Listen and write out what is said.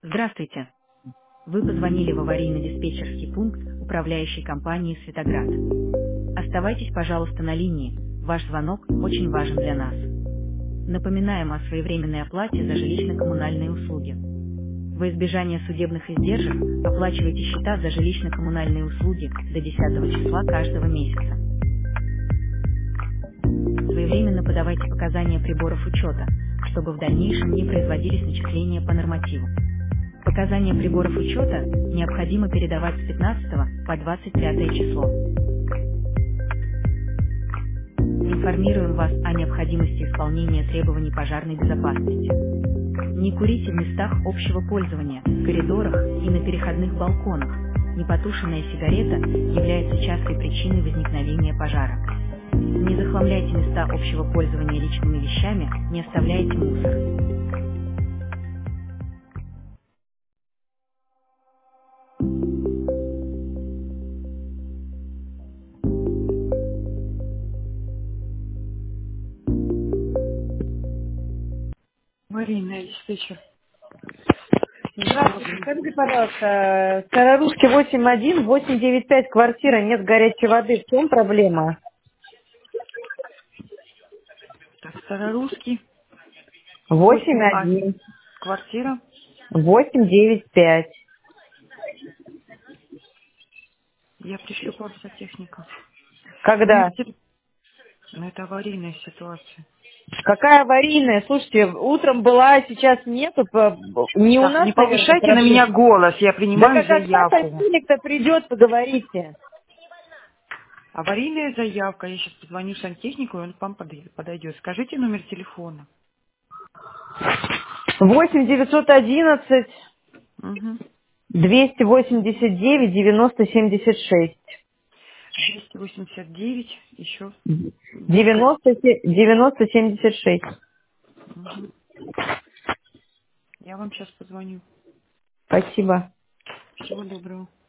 Здравствуйте. Вы позвонили в аварийно-диспетчерский пункт управляющей компании «Светоград». Оставайтесь, пожалуйста, на линии. Ваш звонок очень важен для нас. Напоминаем о своевременной оплате за жилищно-коммунальные услуги. Во избежание судебных издержек оплачивайте счета за жилищно-коммунальные услуги до 10 числа каждого месяца. Своевременно подавайте показания приборов учета, чтобы в дальнейшем не производились начисления по нормативу. Показания приборов учета необходимо передавать с 15 по 25 число. Информируем вас о необходимости исполнения требований пожарной безопасности. Не курите в местах общего пользования, в коридорах и на переходных балконах. Непотушенная сигарета является частой причиной возникновения пожара. Не захламляйте места общего пользования личными вещами, не оставляйте мусор. Марина, диспетчер. Здравствуйте, скажите, пожалуйста, Старорусский 8.1, 895, квартира, нет горячей воды. В чем проблема? Так, Старорусский, 8А, 8.1, квартира. 895. Я пришлю к вам сантехника. Номер Когда? телефона. Ну, это аварийная ситуация. Какая аварийная? Слушайте, утром была, а сейчас нету. Не у Так, не нас, наверное, повышайте на проблема. меня голос, я Да принимаю когда заявку. сантехник-то придет, поговорите. Аварийная заявка, я сейчас позвоню сантехнику, и он к вам подойдет. Скажите номер телефона. 8 911 Угу. 289 9076. 289, еще. 9076. Угу. Я вам сейчас позвоню. Спасибо. Всего доброго.